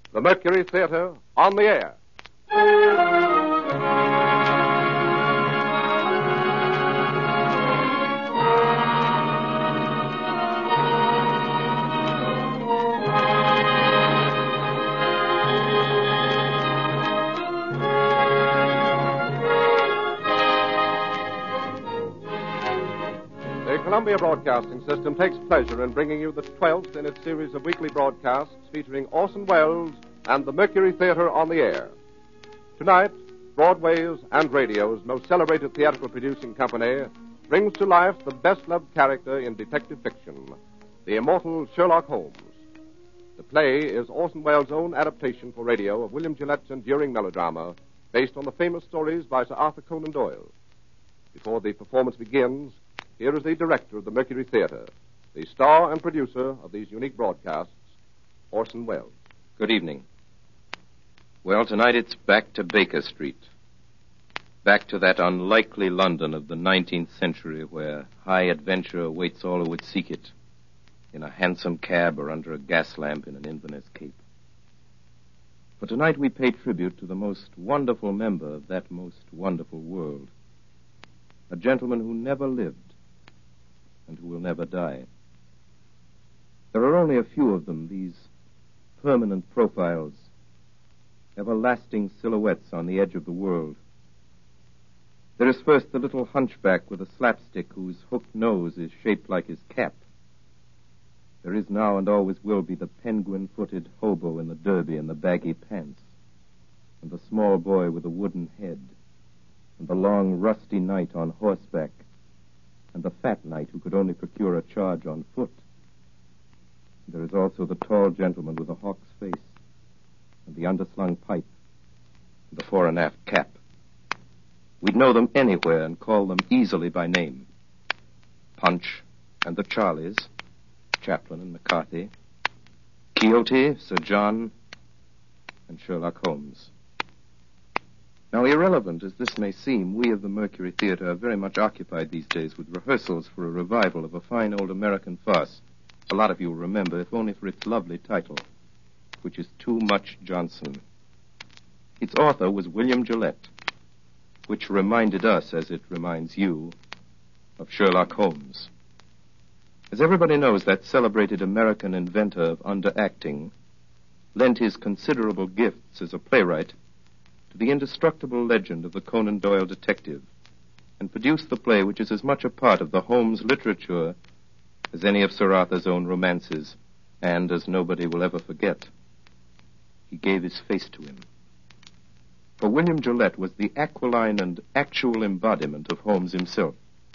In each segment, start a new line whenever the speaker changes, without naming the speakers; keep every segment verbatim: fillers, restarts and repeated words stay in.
The Mercury Theater on the air. The Columbia Broadcasting System takes pleasure in bringing you the twelfth in its series of weekly broadcasts featuring Orson Welles and the Mercury Theater on the air. Tonight, Broadway's and radio's most celebrated theatrical producing company brings to life the best-loved character in detective fiction, the immortal Sherlock Holmes. The play is Orson Welles' own adaptation for radio of William Gillette's enduring melodrama based on the famous stories by Sir Arthur Conan Doyle. Before the performance begins, here is the director of the Mercury Theater, the star and producer of these unique broadcasts, Orson Welles.
Good evening. Well, tonight it's back to Baker Street. Back to that unlikely London of the nineteenth century where high adventure awaits all who would seek it, in a hansom cab or under a gas lamp in an Inverness cape. For tonight we pay tribute to the most wonderful member of that most wonderful world, a gentleman who never lived and who will never die. There are only a few of them, these permanent profiles, everlasting silhouettes on the edge of the world. There is first the little hunchback with a slapstick whose hooked nose is shaped like his cap. There is now and always will be the penguin-footed hobo in the derby and the baggy pants, and the small boy with a wooden head, and the long, rusty knight on horseback, and the fat knight who could only procure a charge on foot. There is also the tall gentleman with the hawk's face, and the underslung pipe, and the fore and aft cap. We'd know them anywhere and call them easily by name. Punch and the Charlies, Chaplin and McCarthy, Quixote, Sir John, and Sherlock Holmes. Now, irrelevant as this may seem, we of the Mercury Theater are very much occupied these days with rehearsals for a revival of a fine old American farce. A lot of you will remember, if only for its lovely title, which is Too Much Johnson. Its author was William Gillette, which reminded us, as it reminds you, of Sherlock Holmes. As everybody knows, that celebrated American inventor of underacting lent his considerable gifts as a playwright to the indestructible legend of the Conan Doyle detective, and produced the play which is as much a part of the Holmes literature as any of Sir Arthur's own romances, and as nobody will ever forget. He gave his face to him. For William Gillette was the aquiline and actual embodiment of Holmes himself.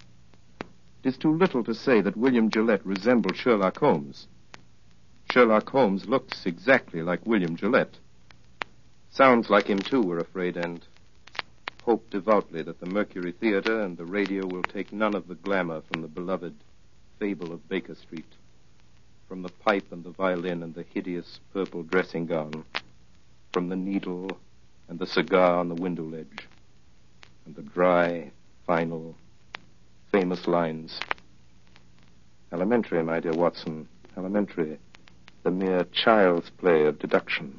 It is too little to say that William Gillette resembled Sherlock Holmes. Sherlock Holmes looks exactly like William Gillette. Sounds like him, too, we're afraid, and hope devoutly that the Mercury Theater and the radio will take none of the glamour from the beloved fable of Baker Street, from the pipe and the violin and the hideous purple dressing gown, from the needle and the cigar on the window ledge, and the dry, final, famous lines. Elementary, my dear Watson, elementary, the mere child's play of deduction.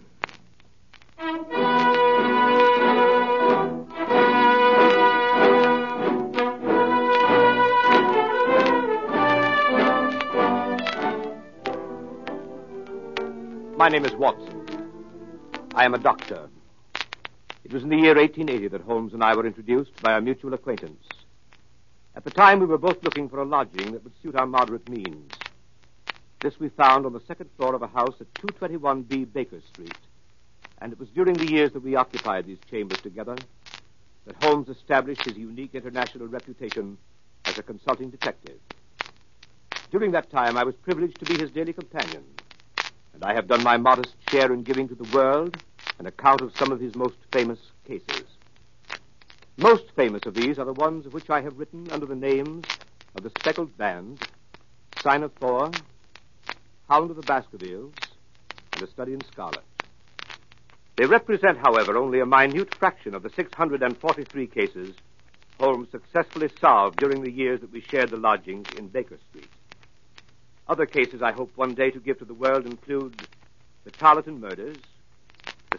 My name is Watson. I am a doctor. It was in the year eighteen eighty that Holmes and I were introduced by our mutual acquaintance. At the time, we were both looking for a lodging that would suit our moderate means. This we found on the second floor of a house at two twenty-one B Baker Street. And it was during the years that we occupied these chambers together that Holmes established his unique international reputation as a consulting detective. During that time, I was privileged to be his daily companion, and I have done my modest share in giving to the world an account of some of his most famous cases. Most famous of these are the ones of which I have written under the names of The Speckled Band, Sign of Thor, Hound of the Baskervilles, and A Study in Scarlet. They represent, however, only a minute fraction of the six hundred forty-three cases Holmes successfully solved during the years that we shared the lodgings in Baker Street. Other cases I hope one day to give to the world include the Tarleton murders,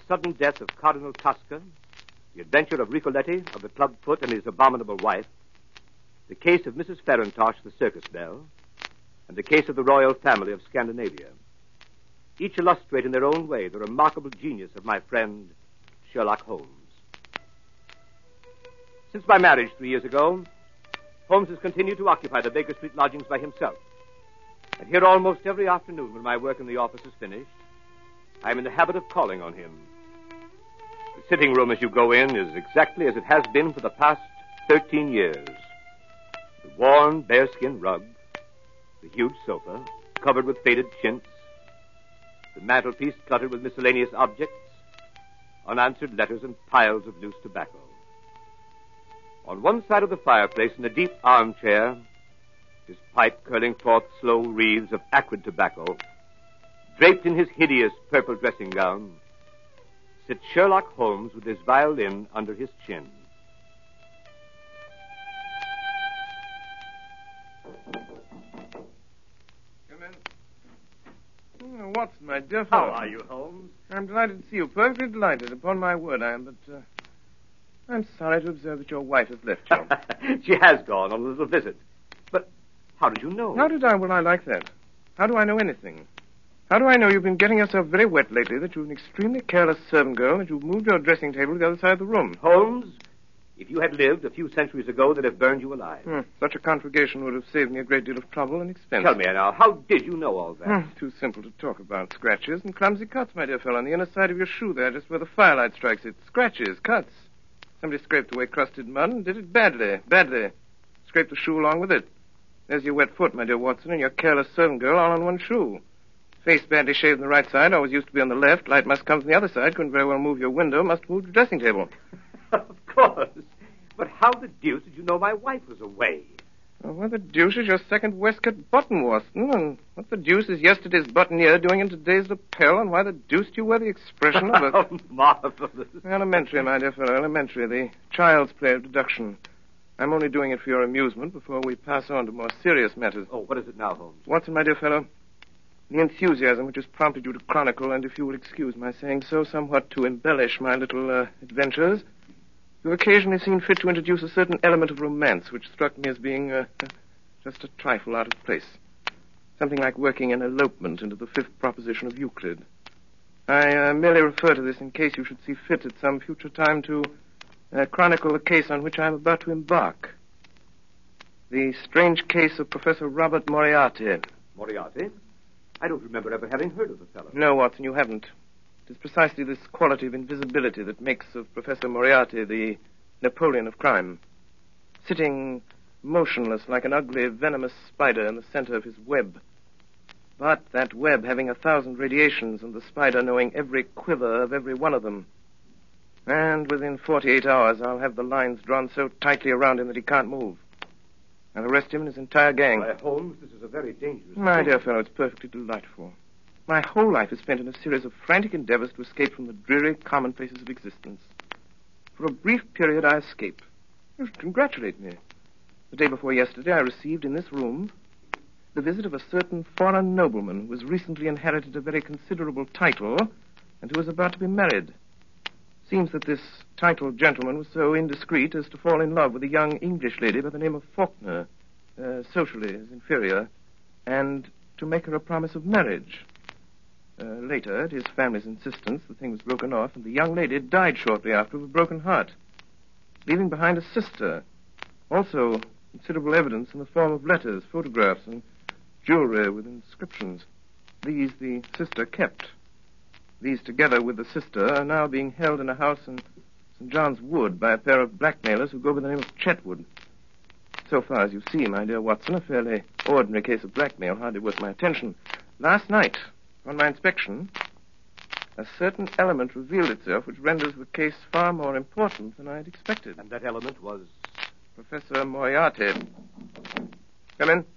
sudden death of Cardinal Tosca, the adventure of Ricoletti, of the clubfoot and his abominable wife, the case of Missus Farintosh, the circus belle, and the case of the royal family of Scandinavia. Each illustrate in their own way the remarkable genius of my friend Sherlock Holmes. Since my marriage three years ago, Holmes has continued to occupy the Baker Street lodgings by himself. And here almost every afternoon when my work in the office is finished, I am in the habit of calling on him. The sitting room as you go in is exactly as it has been for the past thirteen years. The worn bearskin rug, the huge sofa, covered with faded chintz, the mantelpiece cluttered with miscellaneous objects, unanswered letters, and piles of loose tobacco. On one side of the fireplace, in a deep armchair, his pipe curling forth slow wreaths of acrid tobacco, draped in his hideous purple dressing gown, sits Sherlock Holmes with his violin under his chin.
Come in. Oh, Watson, my dear fellow.
How are you, Holmes?
I'm delighted to see you. Perfectly delighted. Upon my word, I am, but uh, I'm sorry to observe that your wife has left you.
She has gone on a little visit. But how did you know?
How did I? Well, I like that. How do I know anything? How do I know you've been getting yourself very wet lately, that you're an extremely careless servant girl, that you've moved your dressing table to the other side of the room?
Holmes, if you had lived a few centuries ago, they'd have burned you alive.
Hmm. Such a conflagration would have saved me a great deal of trouble and expense.
Tell me now, how did you know all that?
Hmm. Too simple to talk about. Scratches and clumsy cuts, my dear fellow, on the inner side of your shoe there, just where the firelight strikes it. Scratches, cuts. Somebody scraped away crusted mud and did it badly, badly. Scraped the shoe along with it. There's your wet foot, my dear Watson, and your careless servant girl all on one shoe. Face badly shaved on the right side, always used to be on the left. Light must come from the other side. Couldn't very well move your window. Must move your dressing table.
Of course. But how the deuce did you know my wife was away?
Well, what the deuce is your second waistcoat button, Watson? And what the deuce is yesterday's buttonniere doing in today's lapel? And why the deuce do you wear the expression of a...
Oh, marvelous.
Elementary, my dear fellow, elementary. The child's play of deduction. I'm only doing it for your amusement before we pass on to more serious matters.
Oh, what is it now, Holmes?
Watson, my dear fellow, the enthusiasm which has prompted you to chronicle, and if you will excuse my saying so, somewhat to embellish my little uh, adventures, you've occasionally seen fit to introduce a certain element of romance which struck me as being uh, just a trifle out of place. Something like working an elopement into the fifth proposition of Euclid. I uh, merely refer to this in case you should see fit at some future time to uh, chronicle the case on which I am about to embark. The strange case of Professor Robert Moriarty.
Moriarty? I don't remember ever having heard of the fellow.
No, Watson, you haven't. It is precisely this quality of invisibility that makes of Professor Moriarty the Napoleon of crime. Sitting motionless like an ugly, venomous spider in the center of his web. But that web having a thousand radiations and the spider knowing every quiver of every one of them. And within forty-eight hours, I'll have the lines drawn so tightly around him that he can't move. I'll arrest him and his entire gang.
Why, Holmes, this is a very dangerous...
My dear fellow, it's perfectly delightful. My whole life is spent in a series of frantic endeavors to escape from the dreary commonplaces of existence. For a brief period, I escape. You should congratulate me. The day before yesterday, I received in this room the visit of a certain foreign nobleman who has recently inherited a very considerable title and who is about to be married. Seems that this titled gentleman was so indiscreet as to fall in love with a young English lady by the name of Faulkner, uh, socially his inferior, and to make her a promise of marriage. Uh, later, at his family's insistence, the thing was broken off, and the young lady died shortly after of a broken heart, leaving behind a sister. Also, considerable evidence in the form of letters, photographs, and jewelry with inscriptions. These the sister kept. These, together with the sister, are now being held in a house in Saint John's Wood by a pair of blackmailers who go by the name of Chetwood. So far as you see, my dear Watson, a fairly ordinary case of blackmail, hardly worth my attention. Last night, on my inspection, a certain element revealed itself which renders the case far more important than I had expected.
And that element was...
Professor Moriarty. Come in.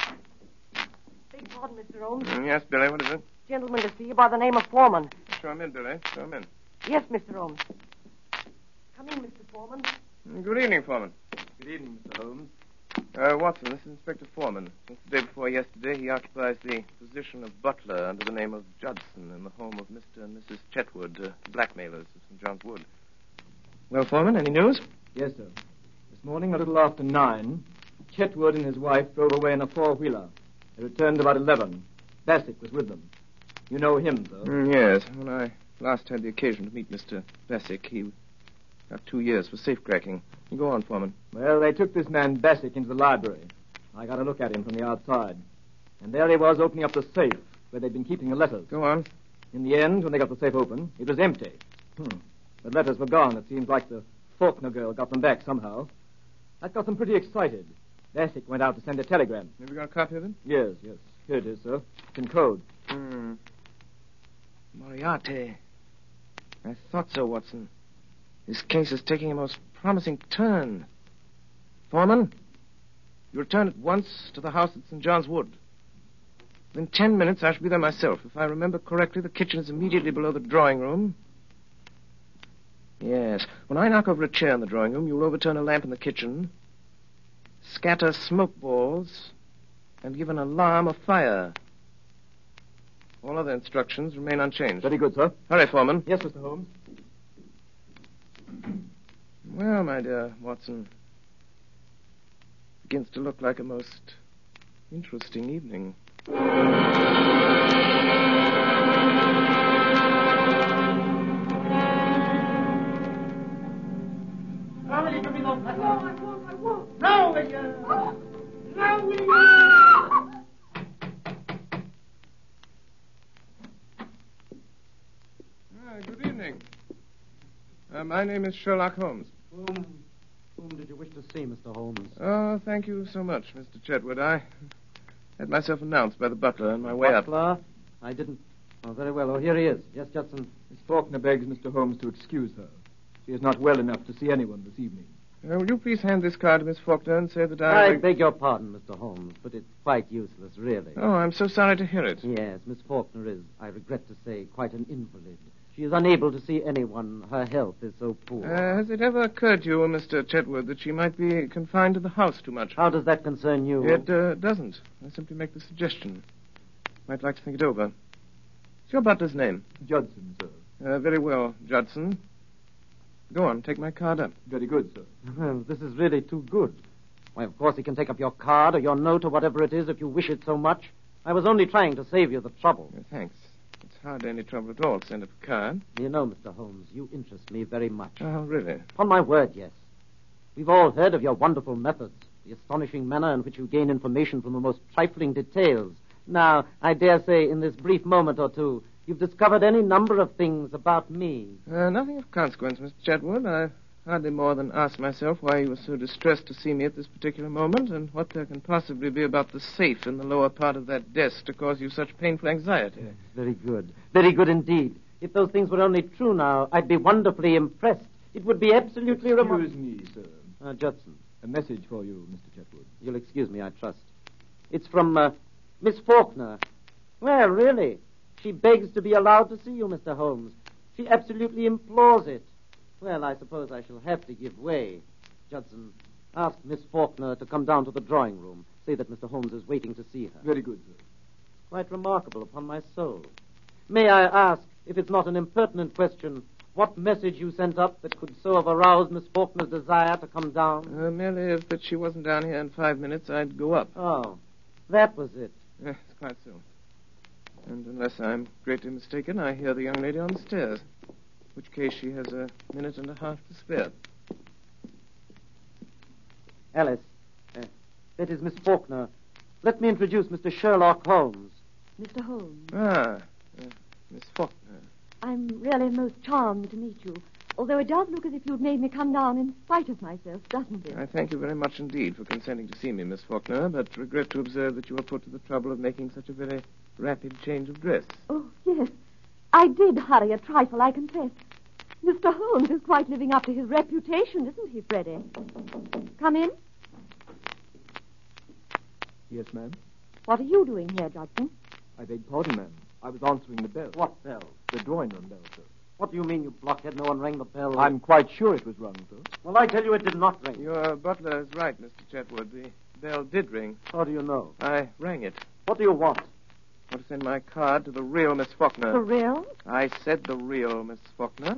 Beg pardon, Mister Holmes.
Mm, yes, Billy, what is it?
Gentleman to see you by the name of Foreman.
Show him in, Billy. Show him in.
Yes, Mister Holmes. Come in, Mister Foreman.
Good evening, Foreman.
Good evening, Mister Holmes.
Uh, Watson, this is Inspector Foreman. Since the day before yesterday, he occupies the position of butler under the name of Judson in the home of Mister and Missus Chetwood, uh, blackmailers of Saint John's Wood. Well, Foreman, any news?
Yes, sir. This morning, a little after nine, Chetwood and his wife drove away in a four-wheeler. They returned about eleven. Bassett was with them. You know him, sir?
Mm, yes. When I last had the occasion to meet Mister Bassick, he got two years for safecracking. You go on, Foreman.
Well, they took this man Bassick into the library. I got a look at him from the outside. And there he was opening up the safe where they'd been keeping the letters.
Go on.
In the end, when they got the safe open, it was empty. Hmm. The letters were gone. It seems like the Faulkner girl got them back somehow. That got them pretty excited. Bassick went out to send a telegram.
Have you got a copy of it?
Yes, yes. Here it is, sir. It's in code.
Hmm. Moriarty. I thought so, Watson. This case is taking a most promising turn. Foreman, you return at once to the house at Saint John's Wood. In ten minutes, I shall be there myself. If I remember correctly, the kitchen is immediately below the drawing room. Yes. When I knock over a chair in the drawing room, you'll overturn a lamp in the kitchen, scatter smoke balls, and give an alarm of fire. All other instructions remain unchanged.
Very good, sir.
Hurry, Foreman.
Yes, Mister Holmes.
Well, my dear Watson, begins to look like a most interesting evening.
Now, will you? Now, will you?
Ah, good evening. Uh, my name is Sherlock Holmes.
Whom, whom did you wish to see, Mister Holmes?
Oh, thank you so much, Mister Chetwood. I had myself announced by the butler on my way up.
Butler? I didn't. Oh, very well. Oh, here he is. Yes, Judson.
Miss Faulkner begs Mister Holmes to excuse her. She is not well enough to see anyone this evening.
Uh, will you please hand this card to Miss Faulkner and say that I...
I beg your pardon, Mister Holmes, but it's quite useless, really.
Oh, I'm so sorry to hear it.
Yes, Miss Faulkner is, I regret to say, quite an invalid. She is unable to see anyone. Her health is so poor.
Uh, has it ever occurred to you, Mister Chetwood, that she might be confined to the house too much?
How does that concern you?
It uh, doesn't. I simply make the suggestion. Might like to think it over. What's your butler's name?
Judson, sir.
Uh, very well, Judson. Go on, take my card up.
Very good, sir.
Well, this is really too good. Why, of course, he can take up your card or your note or whatever it is if you wish it so much. I was only trying to save you the trouble.
Uh, thanks. It's hardly any trouble at all to send up a card.
You know, Mister Holmes, you interest me very much.
Oh, really?
Upon my word, yes. We've all heard of your wonderful methods, the astonishing manner in which you gain information from the most trifling details. Now, I dare say in this brief moment or two, you've discovered any number of things about me.
Uh, nothing of consequence, Mister Chetwood. I hardly more than asked myself why you were so distressed to see me at this particular moment, and what there can possibly be about the safe in the lower part of that desk to cause you such painful anxiety.
Yes, very good. Very good indeed. If those things were only true now, I'd be wonderfully impressed. It would be absolutely remarkable.
Excuse me, sir.
Uh, Judson.
A message for you, Mister Chetwood.
You'll excuse me, I trust. It's from uh, Miss Faulkner. Well, really. She begs to be allowed to see you, Mister Holmes. She absolutely implores it. Well, I suppose I shall have to give way. Judson, ask Miss Faulkner to come down to the drawing room. Say that Mister Holmes is waiting to see her.
Very good, sir.
Quite remarkable, upon my soul. May I ask, if it's not an impertinent question, what message you sent up that could so have aroused Miss Faulkner's desire to come down?
Uh, merely if that she wasn't down here in five minutes, I'd go up.
Oh, that was it.
Yes, quite so. And unless I'm greatly mistaken, I hear the young lady on the stairs. In which case she has a minute and a half to spare.
Alice, uh, that is Miss Faulkner. Let me introduce Mister Sherlock Holmes.
Mister Holmes,
Ah, uh, Miss Faulkner.
I'm really most charmed to meet you, although it does look as if you'd made me come down in spite of myself, doesn't it?
I thank you very much indeed for consenting to see me, Miss Faulkner, but regret to observe that you were put to the trouble of making such a very rapid change of dress.
Oh, yes. I did hurry a trifle, I confess. Mister Holmes is quite living up to his reputation, isn't he, Freddie? Come in.
Yes, ma'am.
What are you doing here, Judson?
I beg pardon, ma'am. I was answering the bell.
What bell?
The drawing room bell, sir.
What do you mean, you blockhead? No one rang the bell.
I'm quite sure it was rung, sir.
Well, I tell you it did not ring.
Your butler is right, Mister Chetwood. The bell did ring.
How do you know?
I rang it.
What do you want?
I want to send my card to the real Miss Faulkner.
For real?
I said the real Miss Faulkner.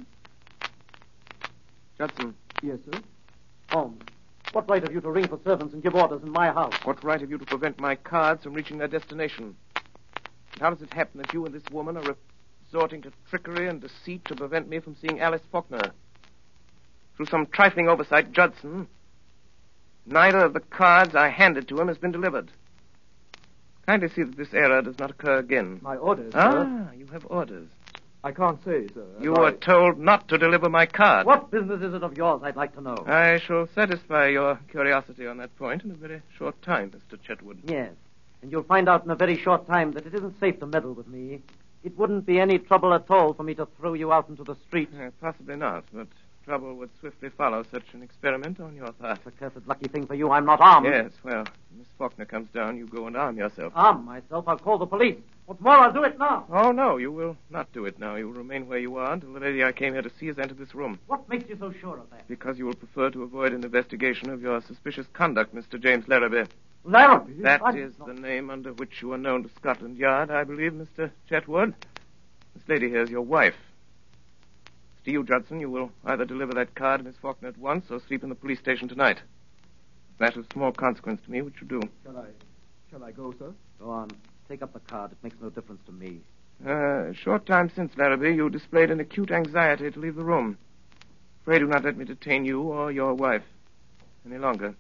Judson.
Yes, sir?
Holmes, what right have you to ring for servants and give orders in my house?
What right have you to prevent my cards from reaching their destination? And how does it happen that you and this woman are resorting to trickery and deceit to prevent me from seeing Alice Faulkner? Through some trifling oversight, Judson, neither of the cards I handed to him has been delivered. Kindly see that this error does not occur again.
My orders, sir?
Ah, you have orders.
I can't say, sir.
You
I...
were told not to deliver my card.
What business is it of yours, I'd like to know?
I shall satisfy your curiosity on that point in a very short time, Mister Chetwood.
Yes, and you'll find out in a very short time that it isn't safe to meddle with me. It wouldn't be any trouble at all for me to throw you out into the street.
Uh, possibly not, but trouble would swiftly follow such an experiment on your part.
It's a cursed lucky thing for you I'm not armed.
Yes, well, Miss Faulkner comes down, you go and arm yourself.
Arm myself? I'll call the police. What's more, I'll do it now.
Oh, no, you will not do it now. You will remain where you are until the lady I came here to see has entered this room.
What makes you so sure of that?
Because you will prefer to avoid an investigation of your suspicious conduct, Mister James Larrabee.
Larrabee?
That
I
is
not...
the name under which you are known to Scotland Yard, I believe, Mister Chetwood. This lady here is your wife. To you, Judson, you will either deliver that card to Miss Faulkner at once or sleep in the police station tonight. That is of small consequence to me, which you do.
Shall I... Shall I go, sir?
Go on. Take up the card. It makes no difference to me.
Uh, a short time since, Larrabee, you displayed an acute anxiety to leave the room. Pray do not let me detain you or your wife any longer.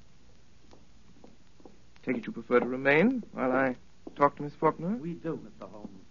Take it you prefer to remain while I talk to Miss Faulkner?
We do, Mister Holmes.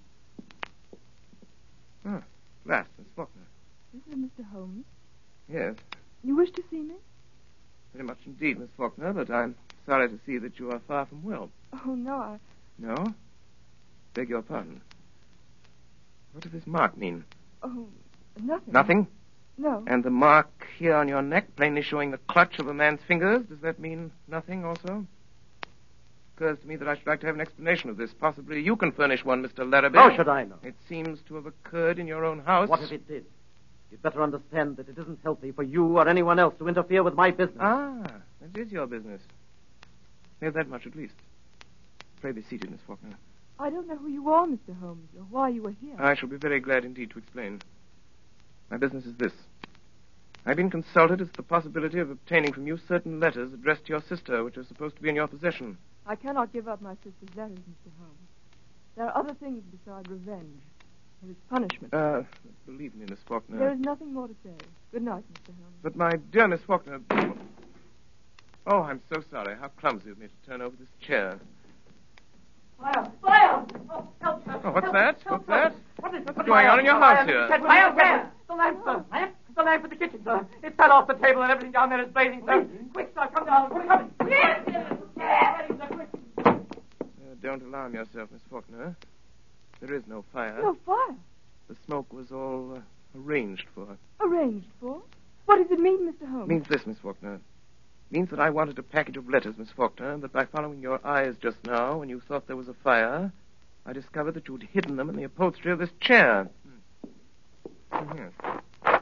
Ah, at last, Miss Faulkner.
Is it Mister Holmes?
Yes,
You wish to see me?
very much indeed, Miss Faulkner, but I'm sorry to see that you are far from well.
Oh, no, I...
No? Beg your pardon. What does this mark mean?
Oh, nothing.
Nothing?
No.
And the mark here on your neck, plainly showing the clutch of a man's fingers, does that mean nothing also? It occurs to me that I should like to have an explanation of this. Possibly you can furnish one, Mister Larrabee.
How should I know?
It seems to have occurred in your own house.
What if it did? You'd better understand that it isn't healthy for you or anyone else to interfere with my business.
Ah, that is your business. We have that much at least. Pray be seated, Miss Faulkner.
I don't know who you are, Mister Holmes, or why you were here.
I shall be very glad indeed to explain. My business is this. I've been consulted as to the possibility of obtaining from you certain letters addressed to your sister, which are supposed to be in your possession.
I cannot give up my sister's letters, Mister Holmes. There are other things besides revenge. There is punishment.
Uh, believe me, Miss Faulkner.
There is nothing more to say. Good night, Mister Holmes.
But my dear Miss Faulkner... Oh, I'm so sorry. How clumsy of me to turn over this chair.
Fire! Fire! Oh, help, help,
Oh, what's
help,
that?
help,
What's that?
What is
What's going on in your house here?
Fire, fire! The lamp, sir. Lamp? The lamp in the kitchen, sir. It fell off the table and everything down there is blazing, sir. Quick, sir, come down. Put it coming. Yes, yes, yes. Quick.
Uh, don't alarm yourself, Miss Faulkner. There is no fire.
No fire.
The smoke was all uh, arranged for.
Arranged for? What does it mean, Mister Holmes?
It means this, Miss Faulkner. It means that I wanted a package of letters, Miss Faulkner, and that by following your eyes just now, when you thought there was a fire, I discovered that you'd hidden them in the upholstery of this chair. Hmm. Yes.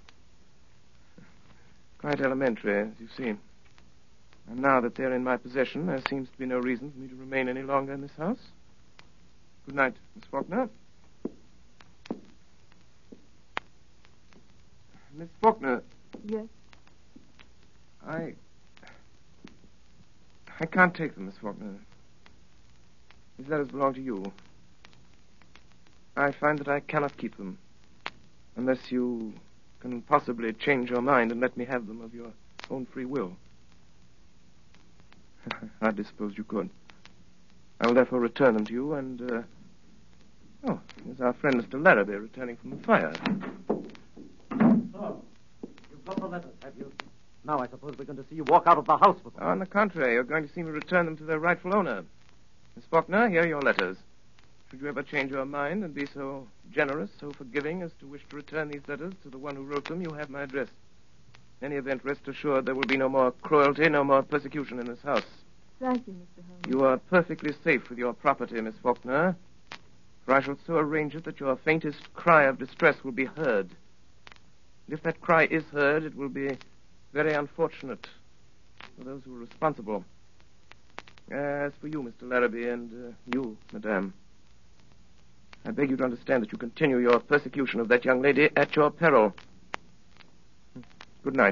Quite elementary, as you see. And now that they're in my possession, there seems to be no reason for me to remain any longer in this house. Good night, Miss Faulkner. Miss Faulkner,
Yes.
I... I can't take them, Miss Faulkner. These letters belong to you. I find that I cannot keep them unless you can possibly change your mind and let me have them of your own free will. I hardly suppose you could. I will therefore return them to you and, uh... Oh, here's our friend Mister Larrabee returning from the fire.
So, you've got the letters, have you? Now I suppose we're going to see you walk out of the house with them.
On the contrary, you're going to see me return them to their rightful owner. Miss Faulkner, here are your letters. Should you ever change your mind and be so generous, so forgiving as to wish to return these letters to the one who wrote them, you have my address. In any event, rest assured there will be no more cruelty, no more persecution in this house.
Thank you, Mister Holmes.
You are perfectly safe with your property, Miss Faulkner, for I shall so arrange it that your faintest cry of distress will be heard. And if that cry is heard, it will be very unfortunate for those who are responsible.
As for you, Mister Larrabee, and uh, you, Madame, I beg you to understand that you continue your persecution of that young lady at your peril. Good night.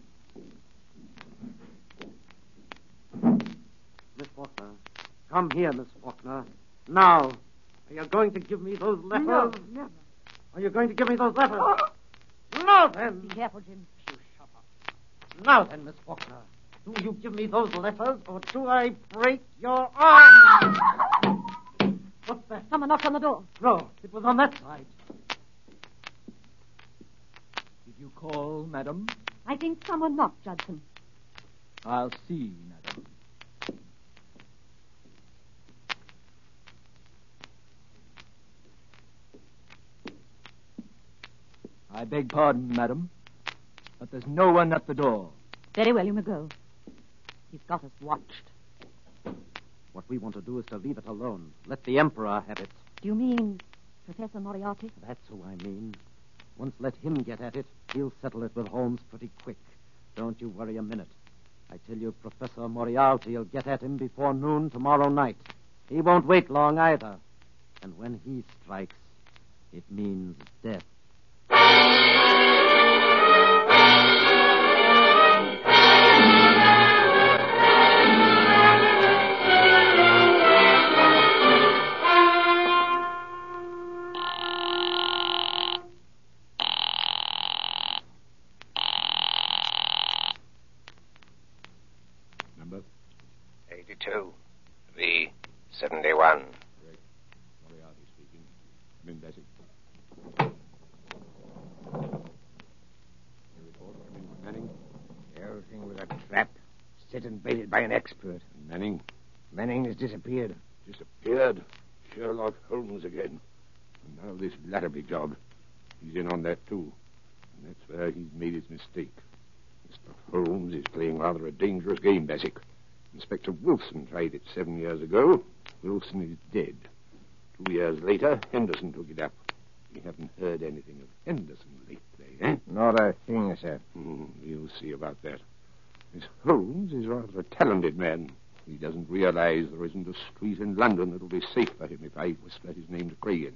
Miss Faulkner. Come here, Miss Faulkner. Now. Are you going to give me those letters?
No, never.
Are you going to give me those letters? Oh. Now then.
Be careful, Jim.
You shut up. Now then, Miss Faulkner. Do you give me those letters, or do I break your arm? What's that?
Someone knocked on the door.
No, it was on that side.
Did you call, madam?
I think someone knocked, Judson.
I'll see, madam. I beg pardon, madam, but there's no one at the door.
Very well, you may go. He's got us watched.
What we want to do is to leave it alone. Let the Emperor have it.
Do you mean Professor Moriarty?
That's who I mean. Once let him get at it, he'll settle it with Holmes pretty quick. Don't you worry a minute. I tell you, Professor Moriarty will get at him before noon tomorrow night. He won't wait long either. And when he strikes, it means death.
Number?
eighty-two. V seventy-one.
Correct. Moriarty speaking. Come in, Bessie. Your report, come in, Manning.
The whole thing was a trap, set and baited by an expert.
And Manning?
Manning has disappeared.
Disappeared? Sherlock Holmes again. And now this Larrabee job. He's in on that, too. And that's where he's made his mistake. Mister Holmes is playing rather a dangerous game, Bassick. Inspector Wilson tried it seven years ago. Wilson is dead. Two years later, Henderson took it up. We haven't heard anything of Henderson lately, eh?
Not a thing, sir.
Mm, you'll see about that. This Holmes is rather a talented man. He doesn't realize there isn't a street in London that'll be safe for him if I whisper his name to Cragen.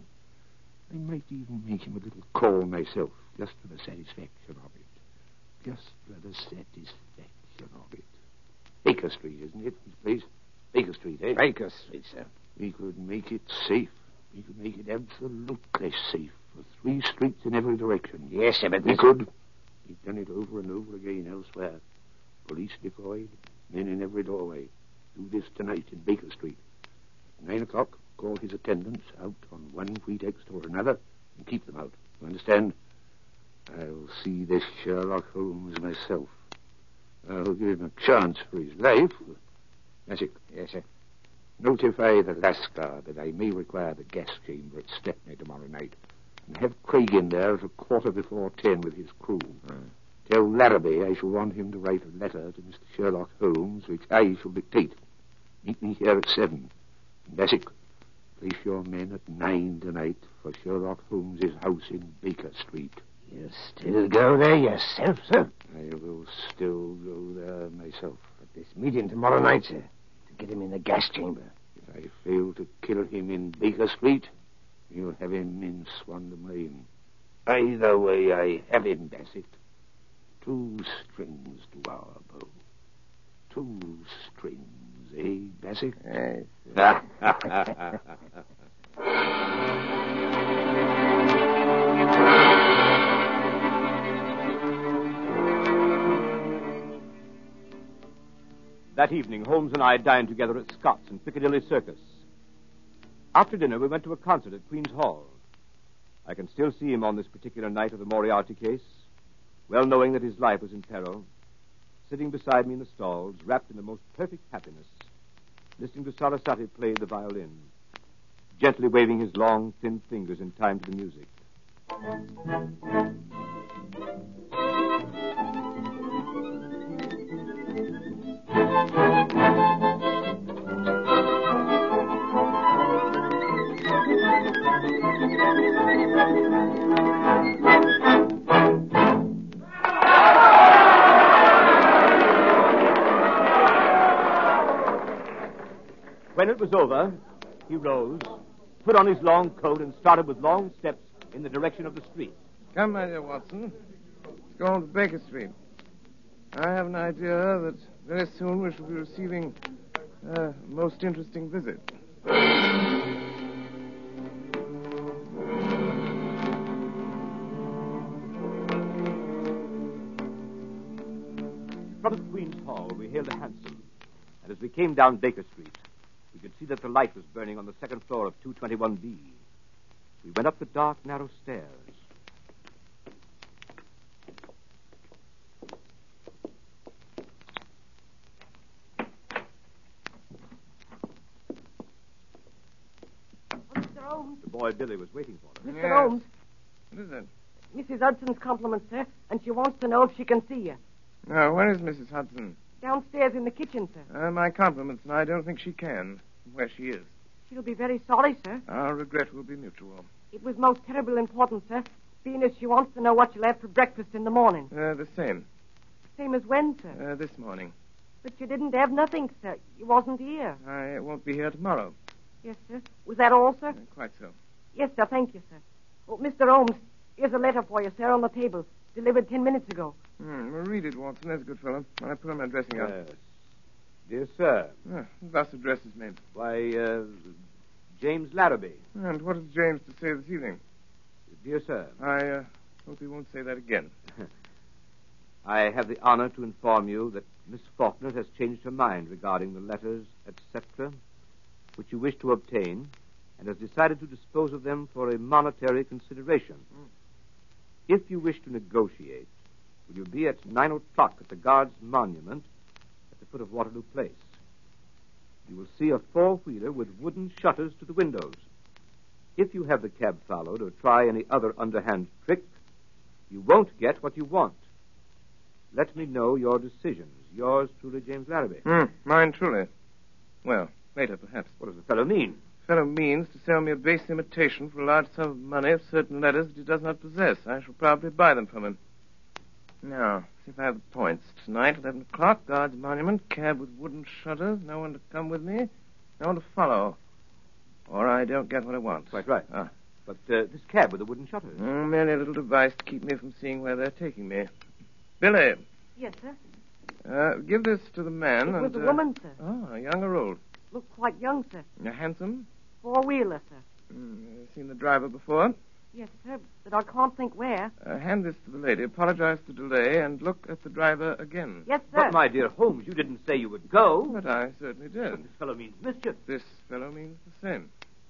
I might even make him a little call myself, just for the satisfaction of it. Just for the satisfaction of it. Baker Street, isn't it, his place? Baker Street, eh?
Baker Street, sir.
We could make it safe. We could make it absolutely safe for three streets in every direction.
Yes, sir, but
we
this...
could. We've done it over and over again elsewhere. Police deployed, men in every doorway. Do this tonight in Baker Street. At nine o'clock, call his attendants out on one pretext or another and keep them out. You understand? I'll see this Sherlock Holmes myself. I'll give him a chance for his life. Bassick.
Yes, sir.
Notify the Lascar that I may require the gas chamber at Stepney tomorrow night. And have Craig in there at a quarter before ten with his crew.
Hmm.
Tell Larrabee I shall want him to write a letter to Mister Sherlock Holmes, which I shall dictate. Meet me here at seven. And Bassick, place your men at nine tonight for Sherlock Holmes's house in Baker Street.
You still go there yourself, sir?
I will still go there myself.
At this meeting tomorrow night, sir, to get him in the gas chamber.
If I fail to kill him in Baker Street, you'll have him in Swandam Lane. Either way, I have him, Bassett. Two strings to our bow. Two strings, eh, Bassett?
Yes.
That evening, Holmes and I dined together at Scott's in Piccadilly Circus. After dinner, we went to a concert at Queen's Hall. I can still see him on this particular night of the Moriarty case, well knowing that his life was in peril, sitting beside me in the stalls, wrapped in the most perfect happiness, listening to Sarasate play the violin, gently waving his long, thin fingers in time to the music. was over, he rose, put on his long coat, and started with long steps in the direction of the street.
Come, my dear Watson. Let's go on to Baker Street. I have an idea that very soon we shall be receiving a most interesting visit.
In front of Queen's Hall, we hailed a hansom, and as we came down Baker Street, we could see that the light was burning on the second floor of two twenty-one B. We went up the dark, narrow stairs.
Mister Holmes.
The boy Billy was waiting for us.
Mister
Yes.
Holmes.
What is it?
Missus Hudson's compliments, sir, and she wants to know if she can see you.
Now, where is Missus Hudson?
Downstairs in the kitchen, sir.
Uh, my compliments, and I don't think she can. Where she is.
She'll be very sorry, sir.
Our regret will be mutual.
It was most terrible important, sir, being as she wants to know what you'll have for breakfast in the morning.
Uh, the same.
Same as when, sir?
Uh, this morning.
But you didn't have nothing, sir. You wasn't here.
I won't be here tomorrow.
Yes, sir. Was that all, sir?
Uh, quite so.
Yes, sir. Thank you, sir. Oh, Mister Holmes, here's a letter for you, sir, on the table. Delivered ten minutes ago.
Hmm, well, read it, Watson. There's a good fellow. When I put on my dressing gown.
Yes. Dear sir.
Ah, thus addresses me.
Why, uh, James Larrabee.
And what has James to say this evening?
Dear sir.
I uh, hope he won't say that again.
I have the honor to inform you that Miss Faulkner has changed her mind regarding the letters, et cetera, which you wish to obtain, and has decided to dispose of them for a monetary consideration. Mm. If you wish to negotiate, will you be at nine o'clock at the Guards Monument at the foot of Waterloo Place? You will see a four-wheeler with wooden shutters to the windows. If you have the cab followed or try any other underhand trick, you won't get what you want. Let me know your decisions. Yours truly, James Larrabee.
Hmm, mine truly. Well, later, perhaps.
What does the fellow mean?
The fellow means to sell me a base imitation for a large sum of money of certain letters that he does not possess. I shall probably buy them from him. Now, see if I have the points. Tonight, eleven o'clock, Guards Monument, cab with wooden shutters, no one to come with me, no one to follow. Or I don't get what I want.
Quite right.
Ah.
But uh, this cab with the wooden shutters?
Mm, merely a little device to keep me from seeing where they're taking me. Billy.
Yes, sir.
Uh, give this to the man.
It was
and,
a
uh,
woman, sir.
Oh, young or old?
Looked quite young, sir.
Uh, handsome?
Four-wheeler, sir.
Mm, seen the driver before?
Yes, sir, but I can't think where.
Uh, hand this to the lady, apologize for the delay, and look at the driver again.
Yes, sir.
But, my dear Holmes, you didn't say you would go.
But I certainly did.
But this fellow means mischief.
This fellow means the same.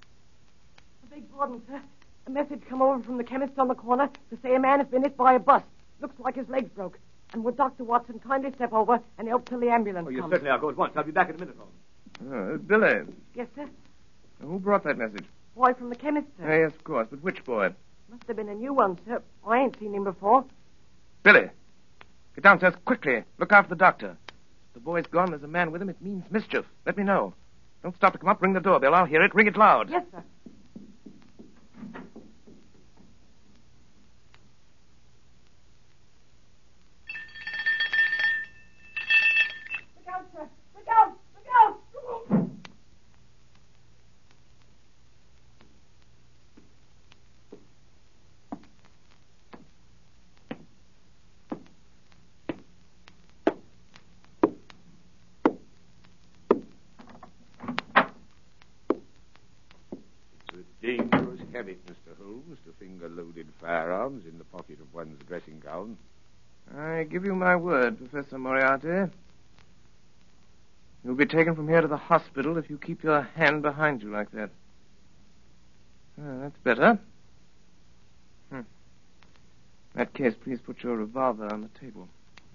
I beg pardon, sir. A message come over from the chemist on the corner to say a man has been hit by a bus. Looks like his legs broke. And would Doctor Watson kindly step over and help till the ambulance
Oh, you
comes?
certainly are. Go at once. I'll be back in a minute, Holmes.
Uh, Billy,
Yes, sir.
who brought that message?
Boy from the chemist, sir.
Uh, yes, of course, but which boy?
Must have been a new one, sir. I ain't seen him before.
Billy, get downstairs quickly. Look after the doctor. The boy's gone. There's a man with him. It means mischief. Let me know. Don't stop to come up. Ring the doorbell. I'll hear it. Ring it loud.
Yes, sir. Look out, sir. Look out. Look out.
It's a dangerous habit, Mister Holmes, to finger loaded firearms in the pocket of one's dressing gown.
I give you my word, Professor Moriarty. You'll be taken from here to the hospital if you keep your hand behind you like that. Ah, that's better. Hmm. In that case, please put your revolver on the table.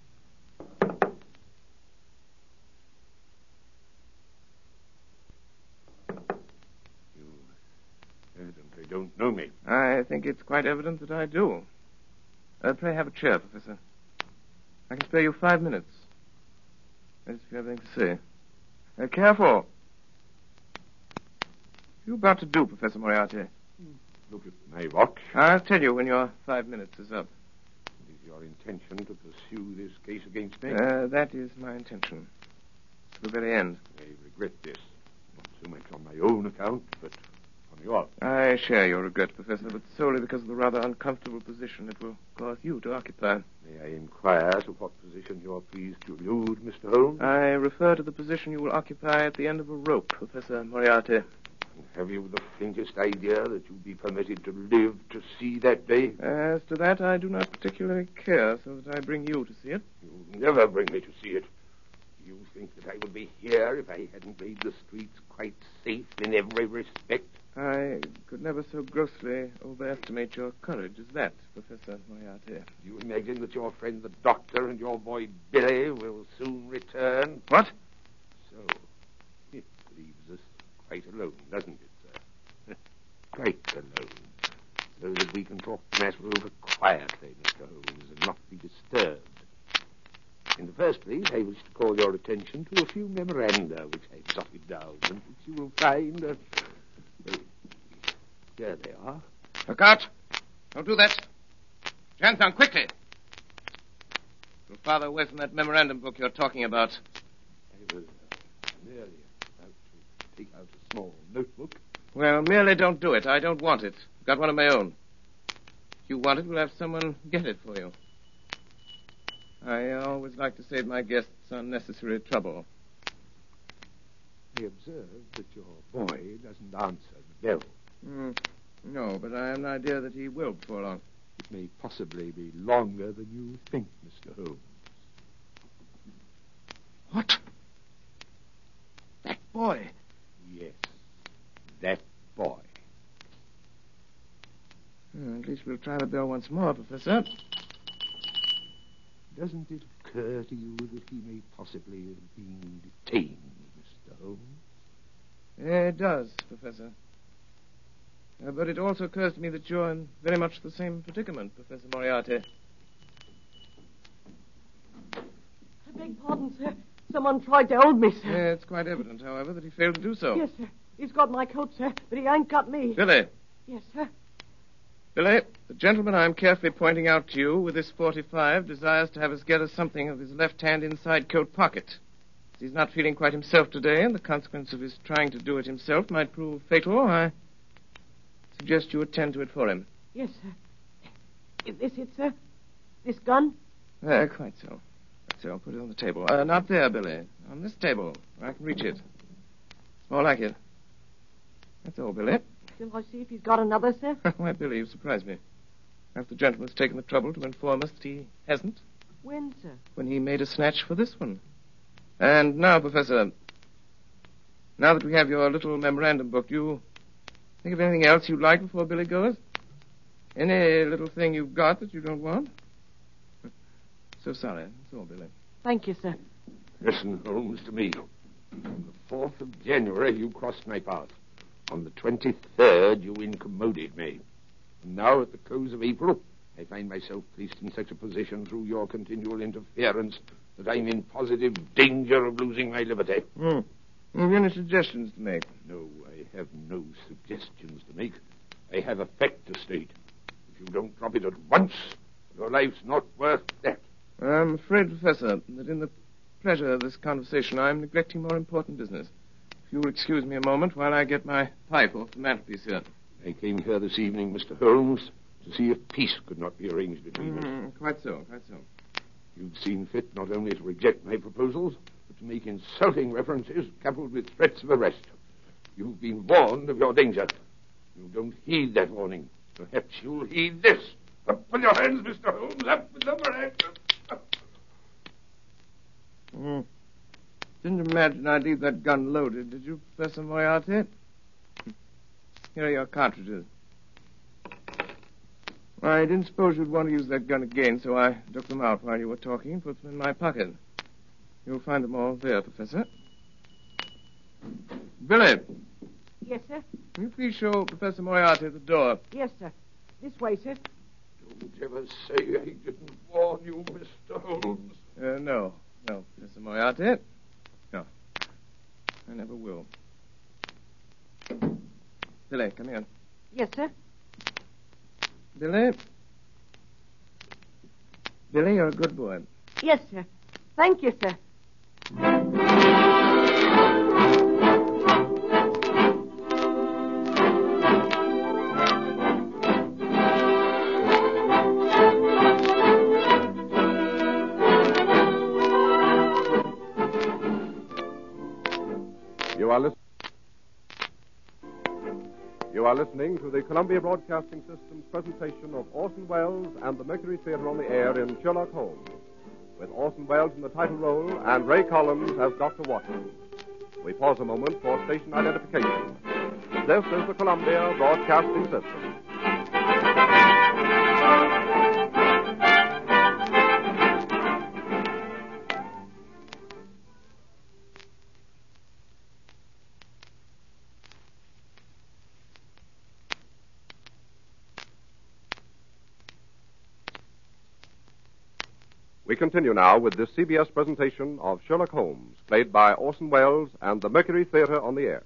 You evidently don't know me.
I think it's quite evident that I do. Uh, pray have a chair, Professor. I can spare you five minutes. That's if you have anything to say. Uh, careful. What are you about to do, Professor Moriarty?
Look at my watch.
I'll tell you when your five minutes is up.
It is your intention to pursue this case against me?
Uh, that is my intention. To the very end.
I regret this. so much on my own account, but on yours.
I share your regret, Professor, but solely because of the rather uncomfortable position it will cause you to occupy.
May I inquire to what position you're pleased to allude, Mister Holmes?
I refer to the position you will occupy at the end of a rope, Professor Moriarty.
Have you the faintest idea that you'll be permitted to live to see that day?
As to that, I do not particularly care, so that I bring you to see it.
You'll never bring me to see it. You think that I would be here if I hadn't made the streets quite safe in every respect?
I could never so grossly overestimate your courage as that, Professor Moriarty.
You imagine that your friend the doctor and your boy Billy will soon return?
What?
So, it leaves us quite alone, doesn't it, sir? Quite alone. So that we can talk the matter over quietly, Mister Holmes, and not be disturbed. In the first place, I wish to call your attention to a few memoranda which I've jotted down, and which you will find... Uh, well, here they are.
Look out! Don't do that. Hands down, quickly! You'll farther away from that memorandum book you're talking about.
I was merely about to take out a small notebook.
Well, merely don't do it. I don't want it. I've got one of my own. If you want it, we'll have someone get it for you. I always like to save my guests unnecessary trouble.
I observe that your boy doesn't answer the bell.
Mm, no, but I have an idea that he will before long.
It may possibly be longer than you think, Mister Holmes.
What? That boy?
Yes, that boy.
Well, at least we'll try the bell once more, Professor.
Doesn't it occur to you that he may possibly have been detained, Mister Holmes?
It does, Professor. Uh, but it also occurs to me that you're in very much the same predicament, Professor Moriarty.
I beg pardon, sir. Someone tried to hold me, sir.
Yeah, it's quite evident, however, that he failed to do so.
Yes, sir. He's got my coat, sir, but he ain't got me.
Billy.
Yes, sir.
Billy, the gentleman I'm carefully pointing out to you with this forty-five desires to have us get us something of his left hand inside coat pocket. As he's not feeling quite himself today, and the consequence of his trying to do it himself might prove fatal, I suggest you attend to it for him.
Yes, sir. Is this it, sir? This gun?
Uh, quite so. Quite so. I'll put it on the table. Uh, not there, Billy. On this table, where I can reach it. It's more like it. That's all, Billy.
Shall I see if he's got another, sir?
Why, Billy, you surprise me. Perhaps the gentleman's taken the trouble to inform us that he hasn't.
When, sir?
When he made a snatch for this one. And now, Professor, now that we have your little memorandum book, do you think of anything else you'd like before Billy goes? Any little thing you've got that you don't want? So sorry. That's all, Billy.
Thank you, sir.
Listen, Holmes, to me. On the fourth of January, you crossed my path. On the twenty-third, you incommoded me. And now, at the close of April, I find myself placed in such a position through your continual interference that I'm in positive danger of losing my liberty.
Hmm. Have you any suggestions to make?
No, I have no suggestions to make. I have a fact to state. If you don't drop it at once, your life's not worth that.
I'm afraid, Professor, that in the pleasure of this conversation, I'm neglecting more important business. If you'll excuse me a moment while I get my pipe off the mantelpiece here.
I came here this evening, Mister Holmes, to see if peace could not be arranged between
Mm,
us.
quite so, quite so.
You've seen fit not only to reject my proposals, but to make insulting references coupled with threats of arrest. You've been warned of your danger. You don't heed that warning. Perhaps you'll heed this. Up with your hands, Mister Holmes. Up with them hands.
Mm. Didn't imagine I'd leave that gun loaded, did you, Professor Moriarty? Here are your cartridges. I didn't suppose you'd want to use that gun again, so I took them out while you were talking and put them in my pocket. You'll find them all there, Professor. Billy,
Yes, sir.
will you please show Professor Moriarty the door?
Yes, sir. This way, sir.
Don't ever say I didn't warn you, Mister Holmes.
Uh, no, no, Professor Moriarty. No, I never will. Billy, come here.
Yes, sir.
Billy? Billy, you're a good boy.
Yes, sir. Thank you, sir.
are listening to the Columbia Broadcasting System's presentation of Orson Welles and the Mercury Theater on the Air in Sherlock Holmes, with Orson Welles in the title role and Ray Collins as Doctor Watson. We pause a moment for station identification. This is the Columbia Broadcasting System. We continue now with this C B S presentation of Sherlock Holmes, played by Orson Welles and the Mercury Theater on the Air.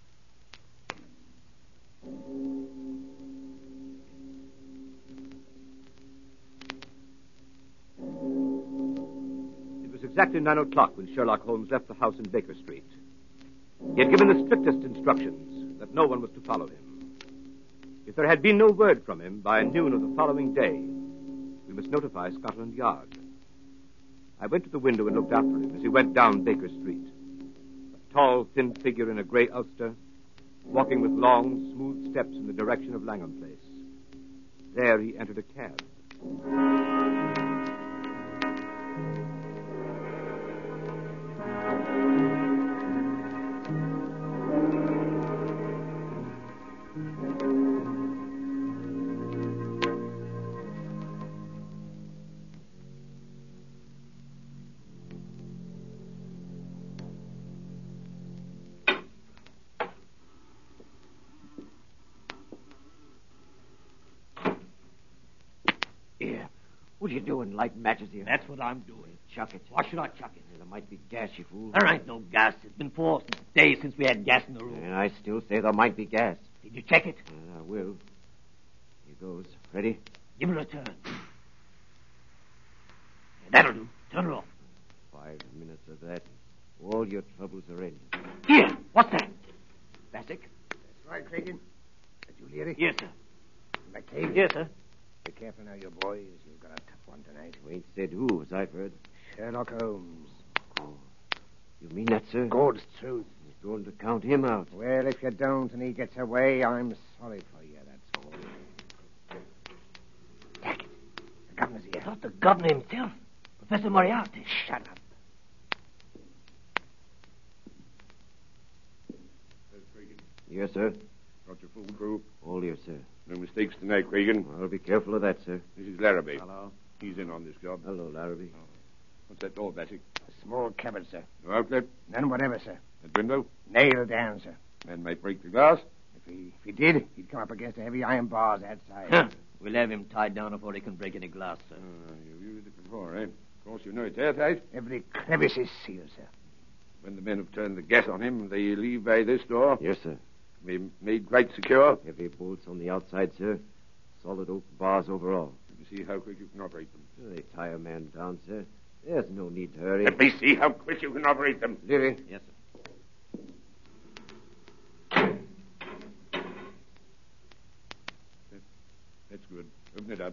It was exactly nine o'clock when Sherlock Holmes left the house in Baker Street. He had given the strictest instructions that no one was to follow him. If there had been no word from him by noon of the following day, we must notify Scotland Yard. I went to the window and looked after him as he went down Baker Street. A tall, thin figure in a gray ulster, walking with long, smooth steps in the direction of Langham Place. There he entered a cab.
What are you doing, lighting matches here?
That's what I'm doing.
Chuck it.
Why should I chuck it?
There might be gas, you fool.
There ain't no gas. It's been four days since we had gas in the room.
And I still say there might be gas.
Did you check it?
Uh, I will. Here goes. Ready?
Give it a turn. That'll do. Turn it off.
Five minutes of that. All your troubles are ended.
Here. What's that?
Bassick?
That's right, Cragen. Did you hear it?
Yes, sir.
McCabe?
Yes, sir.
Be careful now, you boys. You've got a tough one tonight.
We ain't said who, as I've heard.
Sherlock Holmes.
Oh. You mean that, sir?
God's truth.
You're going to count him out.
Well, if you don't and he gets away, I'm sorry for you, that's all. Jack, the governor's here.
Not the governor himself. Professor Moriarty.
Shut up.
Yes, sir.
Got your full crew?
All here, sir.
No mistakes tonight, Cragen.
I'll be careful of that, sir.
This is Larrabee.
Hello.
He's in on this job.
Hello, Larrabee.
Oh. What's that door, Bassick?
A small cupboard, sir.
No outlet?
None whatever, sir.
That window?
Nailed down, sir.
Man might break the glass.
If he if he did, he'd come up against the heavy iron bars outside.
Huh. We'll have him tied down before he can break any glass, sir.
Uh, you've used it before, eh? Of course, you know it's airtight.
Every crevice is sealed, sir.
When the men have turned the gas on him, they leave by this door.
Yes, sir.
Be made quite secure.
Heavy bolts on the outside, sir. Solid oak bars overall.
Let me see how quick you can operate them.
They tie a man down, sir. There's no need to hurry.
Let me see how quick you can operate them.
Leary.
Yes, sir.
That's good. Open it up.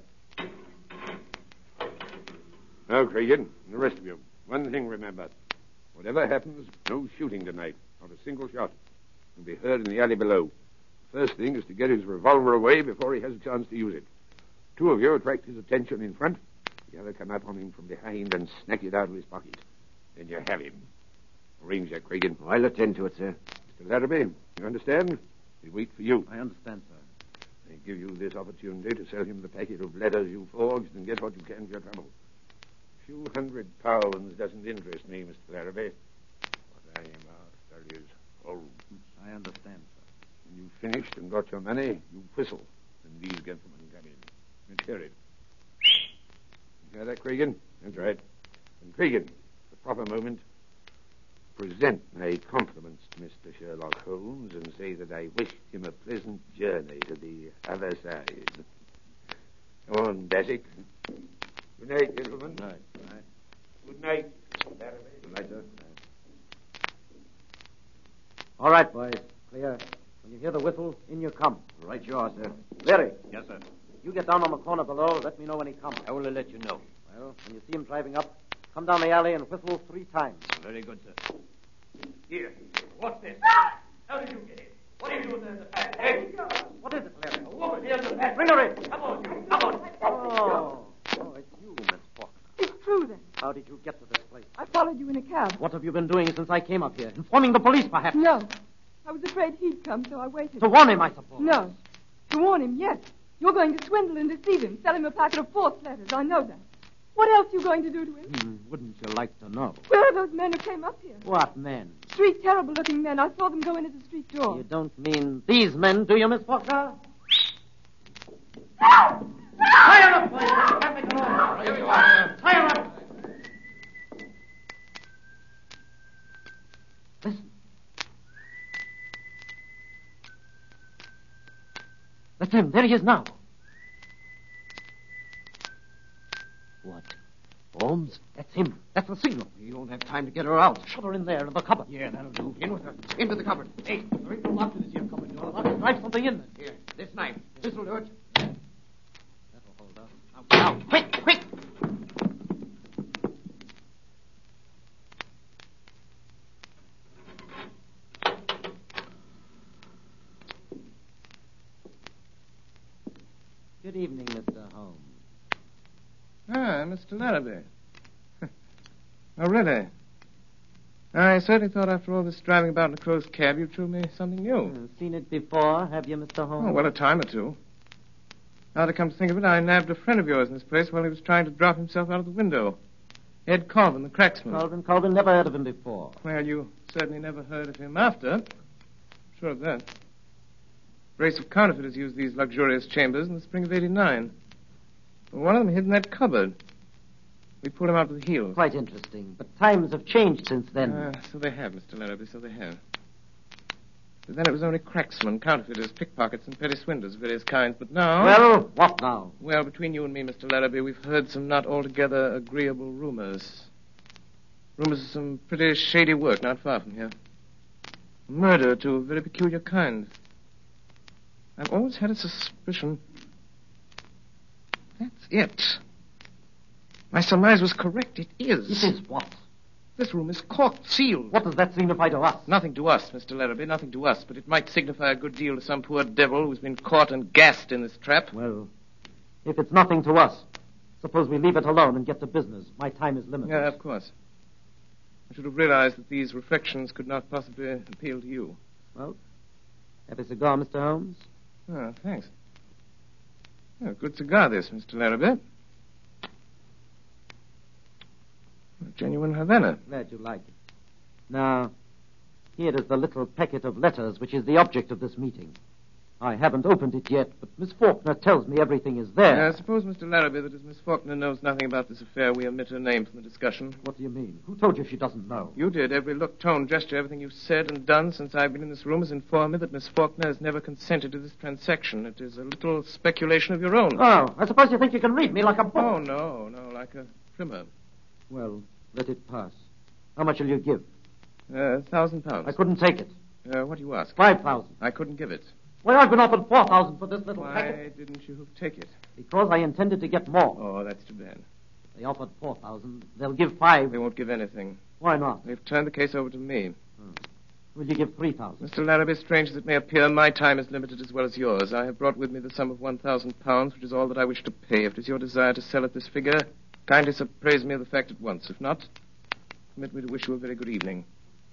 Now, Cragen, and the rest of you, one thing remember. Whatever happens, no shooting tonight. Not a single shot. Will be heard in the alley below. First thing is to get his revolver away before he has a chance to use it. Two of you attract his attention in front. The other come up on him from behind and snatch it out of his pocket. Then you have him. Arrange that, Cragen.
Oh, I'll attend to it, sir.
Mister Larrabee, you understand? We wait for you.
I understand, sir.
They give you this opportunity to sell him the packet of letters you forged and get what you can for your trouble. A few hundred pounds doesn't interest me, Mister Larrabee. What I am after is Holmes.
I understand, sir.
When you've finished and got your money, you whistle, and these gentlemen come in. Let's hear it. You hear that, Cragen? That's right. And Cragen, the proper moment, present my compliments to Mister Sherlock Holmes and say that I wished him a pleasant journey to the other side. Come on, Bassick. Good night, gentlemen. Good night. Good night. Good night. Good night, sir.
All right, boys. Clear. When you hear the whistle, in you come. Right you are, sir. Leary.
Yes, sir.
You get down on the corner below. Let me know when he comes.
I will let you know.
Well, when you see him driving up, come down the alley and whistle three times.
Very good, sir. Here. What's this? How did you get in?
What are you doing there in the back? Hey,
What is it, Larry?
a woman here in the back.
Bring her in.
Come on, you. Come on.
Oh. Oh, it's you, Miss Faulkner.
It's true, then.
How did you get to this place?
I followed you in a cab.
What have you been doing since I came up here? Informing the police, perhaps?
No. I was afraid he'd come, so I waited.
To warn him, I suppose.
No. To warn him, yes. You're going to swindle and deceive him, sell him a packet of false letters. I know that. What else are you going to do to him?
Hmm, wouldn't you like to know?
Where are those men who came up here?
What men?
Three terrible-looking men. I saw them go in at the street door.
You don't mean these men, do you, Miss Faulkner?
No!
Tie her up, boys. Can't make a noise. Here we go. Tie her up. Listen. That's him. There he is now. What? Holmes? That's him. That's the signal. You don't have time to get her out. Shut her in there in the cupboard.
Yeah, that'll do.
In with her. Into the cupboard.
Hey, hurry, go lock to this here cupboard door.
I'll drive something in there.
Here, this knife. This'll do it.
That'll hold up. Now, now, quick, quick! Good evening, Mister Holmes.
Ah, Mister Larrabee. Oh, really? I certainly thought after all this driving about in a closed cab you'd show me something new.
Uh, seen it before, have you, Mister Holmes?
Oh, well, a time or two. Now to come to think of it, I nabbed a friend of yours in this place while he was trying to drop himself out of the window. Ed Colvin, the cracksman.
Colvin, Colvin, never heard of him before.
Well, you certainly never heard of him after. Sure of that. A brace of counterfeiters used these luxurious chambers in the spring of eighty-nine. One of them hid in that cupboard. We pulled him out with the heels.
Quite interesting. But times have changed since then.
Uh, so they have, Mister Larrabee, so they have. But then it was only cracksmen, counterfeiters, pickpockets, and petty swindlers of various kinds. But now...
Well, what now?
Well, between you and me, Mister Larrabee, we've heard some not altogether agreeable rumors. Rumors of some pretty shady work not far from here. Murder to a very peculiar kind. I've always had a suspicion... That's it. My surmise was correct. It is.
It is what?
This room is corked, sealed.
What does that signify to us?
Nothing to us, Mister Larrabee, nothing to us. But it might signify a good deal to some poor devil who's been caught and gassed in this trap.
Well, if it's nothing to us, suppose we leave it alone and get to business. My time is limited.
Yeah, of course. I should have realized that these reflections could not possibly appeal to you.
Well, have a cigar, Mister Holmes?
Oh, thanks. Oh, good cigar, this, Mister Larrabee. A genuine Havana.
Glad you like it. Now, here is the little packet of letters which is the object of this meeting. I haven't opened it yet, but Miss Faulkner tells me everything is there.
I suppose, Mister Larrabee, that as Miss Faulkner knows nothing about this affair, we omit her name from the discussion.
What do you mean? Who told you she doesn't know?
You did. Every look, tone, gesture, everything you've said and done since I've been in this room has informed me that Miss Faulkner has never consented to this transaction. It is a little speculation of your own.
Oh, I suppose you think you can read me like a book.
Oh, no, no, like a primer.
Well, let it pass. How much will you give?
Uh, a thousand pounds.
I couldn't take it.
Uh, what do you ask?
Five thousand.
I couldn't give it.
Well, I've been offered four thousand for this little
Why
packet.
didn't you take it?
Because I intended to get more.
Oh, that's too bad.
They offered four thousand. They'll give five.
They won't give anything.
Why not?
They've turned the case over to me.
Hmm. Will you give three thousand?
Mister Larrabee, strange as it may appear, my time is limited as well as yours. I have brought with me the sum of one thousand pounds, which is all that I wish to pay. If it is your desire to sell at this figure, kindly appraise me of the fact at once. If not, permit me to wish you a very good evening.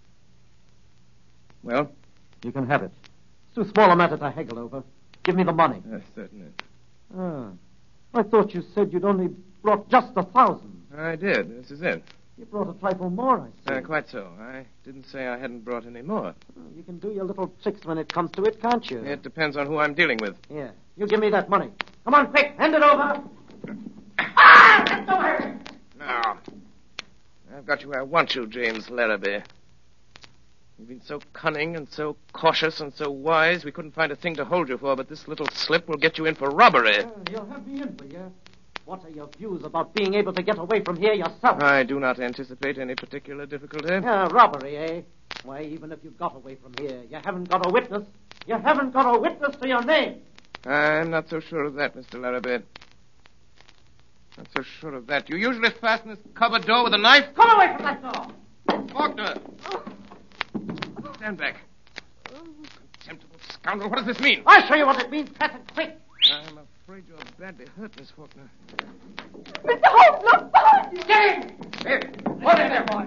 Well?
You can have it. It's too small a matter to haggle over. Give me the money.
Yes, certainly.
Ah. I thought you said you'd only brought just a thousand.
I did. This is it.
You brought a trifle more, I see.
Uh, quite so. I didn't say I hadn't brought any more.
Oh, you can do your little tricks when it comes to it, can't you?
It depends on who I'm dealing with.
Yeah. You give me that money. Come on, quick. Hand it over.
Ah! Get over!
Now, I've got you where I want you, James Larrabee. You've been so cunning and so cautious and so wise, we couldn't find a thing to hold you for, but this little slip will get you in for robbery.
Uh, you'll have me in, will you? What are your views about being able to get away from here yourself?
I do not anticipate any particular difficulty.
Uh, robbery, eh? Why, even if you got away from here, you haven't got a witness. You haven't got a witness to your name.
I'm not so sure of that, Mister Larrabee. Not so sure of that. You usually fasten this cupboard door with a knife?
Come away from that door!
Faulkner! Stand back. contemptible scoundrel. What does this mean?
I'll show you what it means, Patrick. Quick.
I'm afraid you're badly hurt, Miss Faulkner.
Mister Holmes, look behind you!
James! Here, what in there, boy?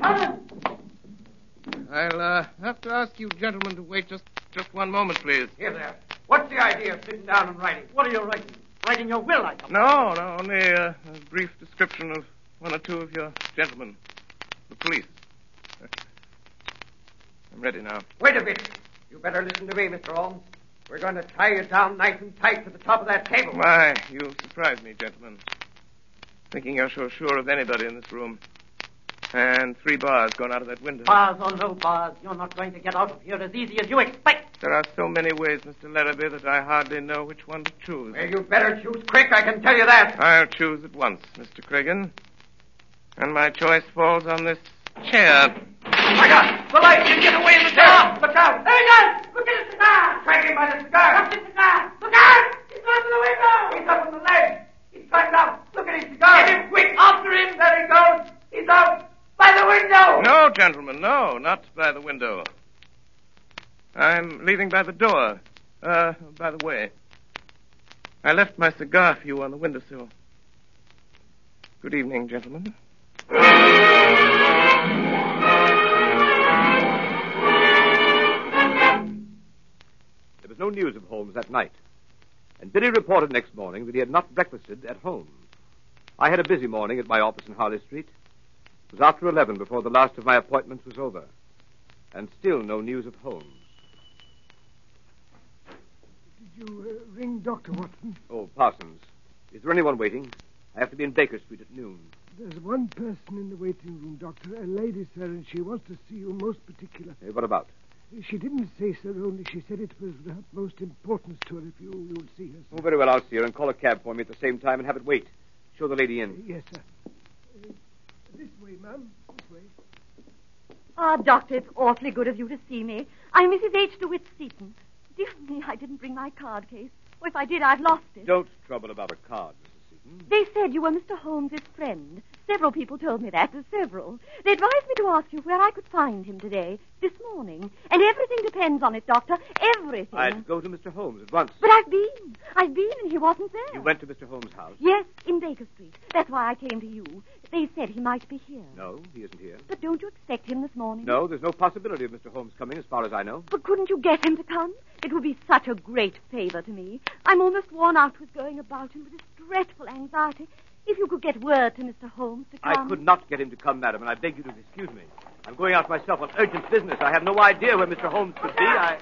I'll uh, have to ask you gentlemen to wait just, just one moment, please.
Here there. What's the idea of sitting down and writing? What are you writing? Writing your will, I suppose.
No, no, only uh, a brief description of one or two of your gentlemen. The police. I'm ready now.
Wait a bit. You better listen to me, Mister Holmes. We're going to tie you down nice and tight to the top of that table.
Why, you surprise me, gentlemen. Thinking you're so sure of anybody in this room. And three bars going out of that window.
Bars or no bars, you're not going to get out of here as easy as you expect.
There are so many ways, Mister Larrabee, that I hardly know which one to choose.
Well, you better choose quick, I can tell you that.
I'll choose at once, Mister Cregan. And my choice falls on this chair.
My God! The light! You get away in the chair! Look out! There he goes! Look at his cigar! Drag him by the cigar! What's his cigar? Look out! He's going to the window! He's up on the ledge! He's climbed out! Look at his cigar! Get him quick! After him! There he goes! He's out! By the window!
No, gentlemen, no, not by the window. I'm leaving by the door. Uh, by the way, I left my cigar for you on the windowsill. Good evening, gentlemen.
There was no news of Holmes that night, and Billy reported next morning that he had not breakfasted at home. I had a busy morning at my office in Harley Street. It was after eleven before the last of my appointments was over, and still no news of Holmes.
Did you uh, ring Doctor Watson?
Oh, Parsons. Is there anyone waiting? I have to be in Baker Street at noon.
There's one person in the waiting room, Doctor, a lady, sir, and she wants to see you most particular.
Hey, what about?
She didn't say, sir, only she said it was of utmost importance to her if you, you'll see her, sir.
Oh, very well, I'll see her, and call a cab for me at the same time and have it wait. Show the lady in.
Uh, yes, sir. Uh, this way, ma'am. This way.
Ah, Doctor, it's awfully good of you to see me. I'm Missus H. DeWitt Seaton. Dear me, I didn't bring my card case. Or if I did, I've lost it.
Don't trouble about a card, Missus Seaton.
They said you were Mister Holmes's friend. Several people told me that. Several. They advised me to ask you where I could find him today, this morning. And everything depends on it, Doctor. Everything.
I'd go to Mister Holmes at once.
But I've been. I've been, and he wasn't there.
You went to Mister Holmes' house?
Yes, in Baker Street. That's why I came to you. They said he might be here.
No, he isn't here.
But don't you expect him this morning?
No, there's no possibility of Mister Holmes coming, as far as I know.
But couldn't you get him to come? It would be such a great favor to me. I'm almost worn out with going about and with this dreadful anxiety. If you could get word to Mister Holmes to come...
I could not get him to come, madam, and I beg you to excuse me. I'm going out myself on urgent business. I have no idea where Mister Holmes could be. I...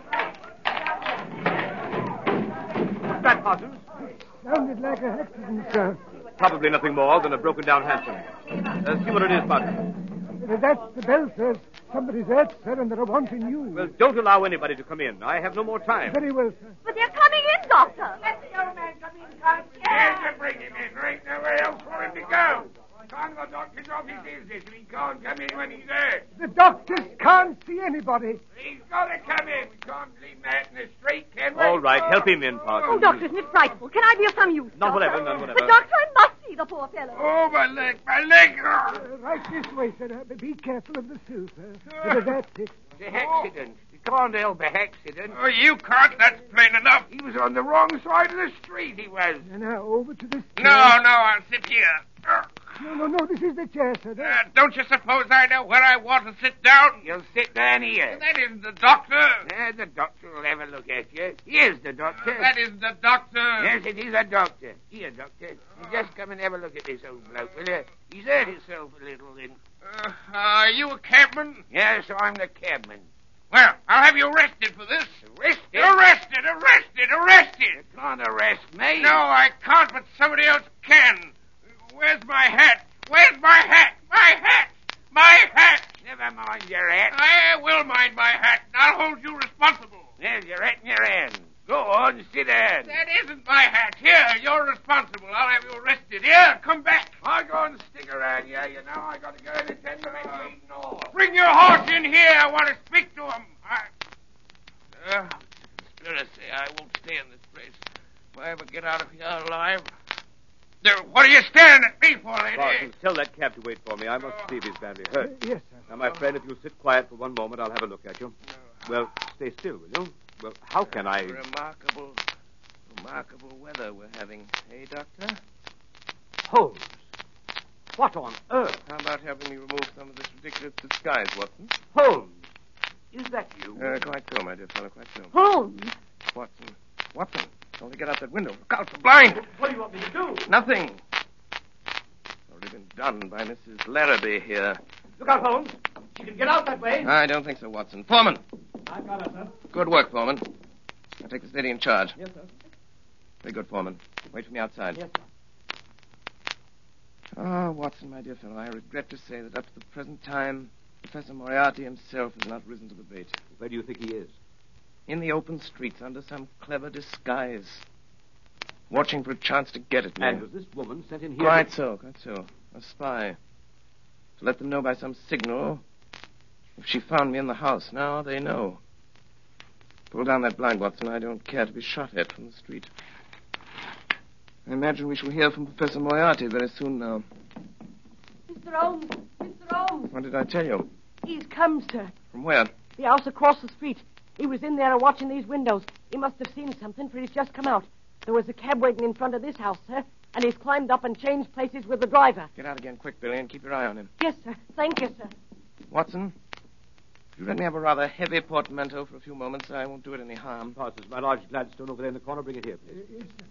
What's that, Parsons?
Sounded like an accident, sir.
Probably nothing more than a broken-down hansom. Uh, see what it is, Parsons.
Uh, that's the bell, sir. Somebody's hurt, sir, and they're wanting you.
Well, don't allow anybody to come in. I have no more time.
Very well, sir.
But they're coming in, Doctor.
Let the young man come in, can't you? Yes, to bring him in. There ain't nowhere else for him to go. Can't the doctor's off his business and he can't come in when he's there.
The doctors can't see anybody.
He's got to come in. We can't leave him out in the street, can we?
All right, help him in, Parsons.
Oh, Doctor, isn't it frightful? Can I be of some use,
None
Doctor?
whatever, none whatever.
But, Doctor, I must see the poor fellow.
Oh, my leg, my leg.
Uh, right this way, sir. Uh, be careful of the sill, sir. Uh, that's it.
It's a accident. You can't help a accident.
Oh, you can't. That's plain enough.
He was on the wrong side of the street, he was.
And now over to this chair.
No, no, I'll sit here.
No, no, no, this is the chair, sir.
Uh, don't you suppose I know where I want to sit down?
You'll sit down here.
That isn't the doctor.
Yeah, the doctor will have a look at you. Here's the doctor.
Uh, that isn't the doctor.
Yes, it is a doctor. Here, doctor. You just come and have a look at this old bloke, will you? He's hurt himself a little, then.
Uh, are you a cabman?
Yes, I'm the cabman.
Well, I'll have you arrested for this.
Arrested?
Arrested, arrested, arrested.
You can't arrest me.
No, I can't, but somebody else can. Where's my hat? Where's my hat? My hat! My hat!
Never mind your hat.
I will mind my hat, and I'll hold you responsible.
There's your hat in your hand. Go on, sit down.
That isn't my hat. Here, you're responsible. I'll have you arrested. Here, come back.
I'll go and stick around here. You know, I got to go and attend to my meeting all.
Bring your horse in here. I want to speak to him. I... Uh, conspiracy. I won't stay in this place. If I ever get out of here alive...
Still, what are you staring at me for, lady?
Parsons, tell that cab to wait for me. I must see if he's badly hurt.
Uh, yes, sir.
Now, my friend, if you'll sit quiet for one moment, I'll have a look at you. Well, stay still, will you? Well, how can I...
Remarkable, remarkable weather we're having, eh, Doctor?
Holmes! What on earth?
How about helping me remove some of this ridiculous disguise, Watson?
Holmes! Is that you?
Uh, quite so, my dear fellow, quite so.
Holmes!
Watson, Watson, only get out that window. Look out for blind!
What do you want me to do?
Nothing. It's already been done by Missus Larrabee here.
Look out, Holmes. She can get out that way.
I don't think so, Watson. Foreman!
I've got her, sir.
Good work, Foreman. I'll take this lady in charge.
Yes, sir.
Very good, Foreman. Wait for me outside.
Yes, sir.
Oh, Watson, my dear fellow, I regret to say that up to the present time, Professor Moriarty himself has not risen to the bait.
Where do you think he is?
In the open streets, under some clever disguise. Watching for a chance to get at me.
And was this woman sent in here?
Quite so, quite so. A spy. To let them know by some signal if she found me in the house. Now they know. Pull down that blind, Watson. I don't care to be shot at from the street. I imagine we shall hear from Professor Moriarty very soon now.
Mister Holmes, Mister Holmes.
What did I tell you?
He's come, sir.
From where?
The house across the street. He was in there watching these windows. He must have seen something, for he's just come out. There was a cab waiting in front of this house, sir, and he's climbed up and changed places with the driver.
Get out again quick, Billy, and keep your eye on him.
Yes, sir. Thank you, sir.
Watson, if you let me have a rather heavy portmanteau for a few moments, I won't do it any harm.
Parsons, my large Gladstone over there in the corner. Bring it here, please.
Uh, yes, sir.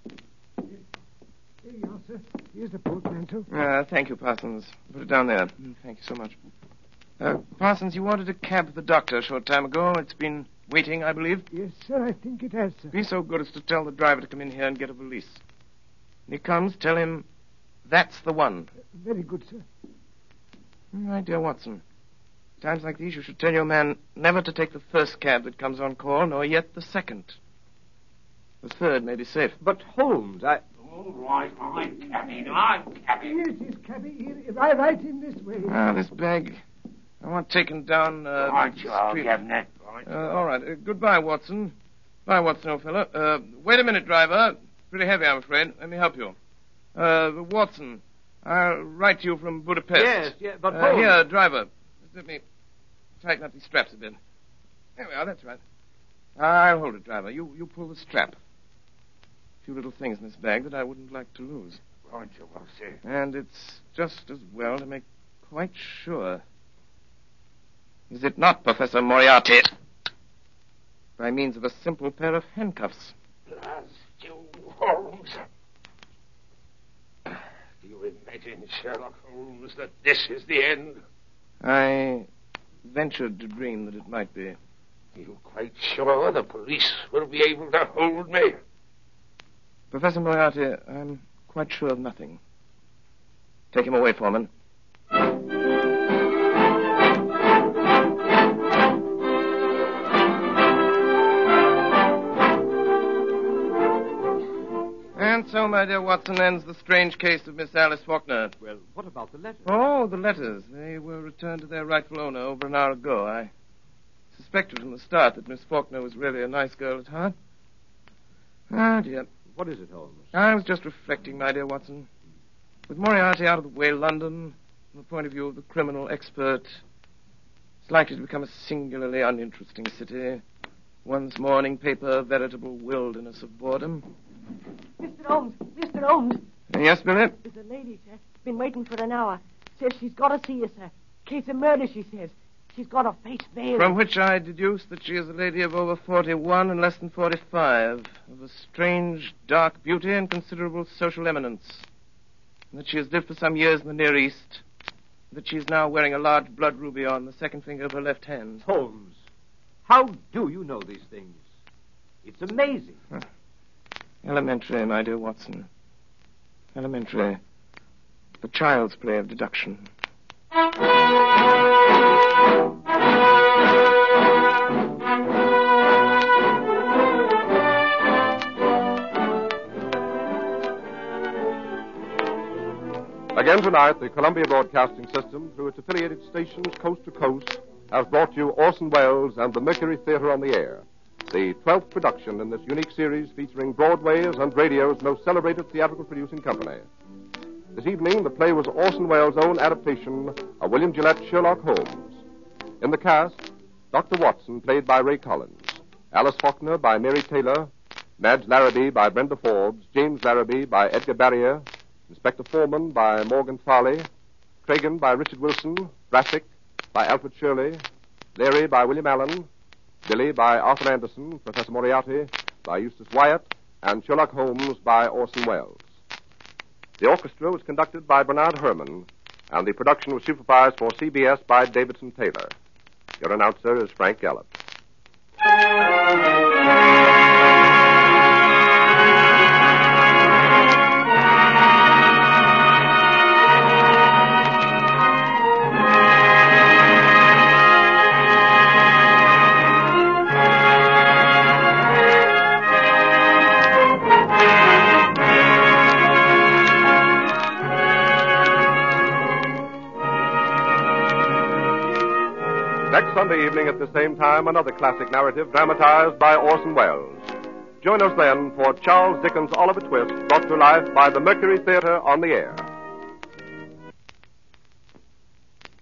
Here you are, sir. Here's the portmanteau.
Uh, thank you, Parsons. Put it down there. Mm, Thank you so much. Uh, Parsons, you ordered a cab for the doctor a short time ago. It's been waiting, I believe.
Yes, sir, I think it has, sir.
Be so good as to tell the driver to come in here and get a valise. When he comes, tell him that's the one.
Uh, very good, sir.
My dear Watson, times like these you should tell your man never to take the first cab that comes on call, nor yet the second. The third may be safe.
But, Holmes, I...
All right, I'm cabby. I'm cabby.
Yes, yes, cabby. Here, right, right in this way.
Ah, this bag. I want taken down, uh...
All right,
the
you, I'll
street.
give him that. Right.
Uh, all right. Uh, goodbye, Watson. Bye, Watson, old fellow. Uh, wait a minute, driver. Pretty heavy, I'm afraid. Let me help you. Uh, Watson, I'll write to you from Budapest.
Yes, yes, but
Uh,
Holmes...
here, driver. Just let me tighten up these straps a bit. There we are, that's right. I'll hold it, driver. You, you pull the strap. A few little things in this bag that I wouldn't like to lose.
Right, you, I'll see.
And it's just as well to make quite sure. Is it not, Professor Moriarty? By means of a simple pair of handcuffs.
Blast you, Holmes. Do you imagine, Sherlock Holmes, that this is the end?
I ventured to dream that it might be.
You quite sure the police will be able to hold me?
Professor Moriarty, I'm quite sure of nothing. Take him away, Foreman. And so, my dear Watson, ends the strange case of Miss Alice Faulkner.
Well, what about the letters?
Oh, the letters. They were returned to their rightful owner over an hour ago. I suspected from the start that Miss Faulkner was really a nice girl at heart. Ah, dear.
What is it, Holmes?
I was just reflecting, my dear Watson. With Moriarty out of the way, London, from the point of view of the criminal expert, is likely to become a singularly uninteresting city. One's morning paper, a veritable wilderness of boredom.
Mister Holmes, Mister Holmes.
Yes, Billy?
There's a lady, sir. Been waiting for an hour. Says she's got to see you, sir. Case of murder, she says. She's got her face veiled.
From which I deduce that she is a lady of over forty-one and less than forty-five, of a strange, dark beauty and considerable social eminence, and that she has lived for some years in the Near East, and that she is now wearing a large blood ruby on the second finger of her left hand.
Holmes, how do you know these things? It's amazing.
Huh. Elementary, my dear Watson. Elementary. The child's play of deduction.
Again tonight, the Columbia Broadcasting System, through its affiliated stations coast to coast, has brought you Orson Welles and the Mercury Theater on the Air. the twelfth production in this unique series featuring Broadway's and radio's most celebrated theatrical producing company. This evening, the play was Orson Welles' own adaptation of William Gillette's Sherlock Holmes. In the cast, Doctor Watson, played by Ray Collins, Alice Faulkner by Mary Taylor, Madge Larrabee by Brenda Forbes, James Larrabee by Edgar Barrier, Inspector Foreman by Morgan Farley, Cragen by Richard Wilson, Brassic by Alfred Shirley, Leary by William Allen, Billy by Arthur Anderson, Professor Moriarty by Eustace Wyatt, and Sherlock Holmes by Orson Welles. The orchestra was conducted by Bernard Herrmann, and the production was supervised for C B S by Davidson Taylor. Your announcer is Frank Gallup. Next Sunday evening at the same time, another classic narrative dramatized by Orson Welles. Join us then for Charles Dickens' Oliver Twist, brought to life by the Mercury Theater on the Air.